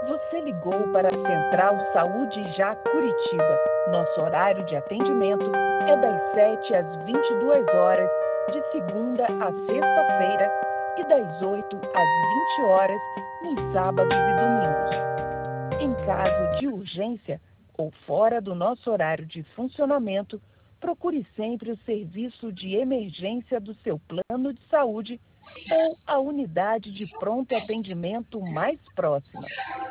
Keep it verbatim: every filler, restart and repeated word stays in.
Você ligou para a Central Saúde Já Curitiba. Nosso horário de atendimento é das sete às vinte e duas horas, de segunda a sexta-feira, e das oito às vinte horas, nos sábados e domingos. Em caso de urgência ou fora do nosso horário de funcionamento, procure sempre o serviço de emergência do seu plano de saúde ou a unidade de pronto atendimento mais próxima.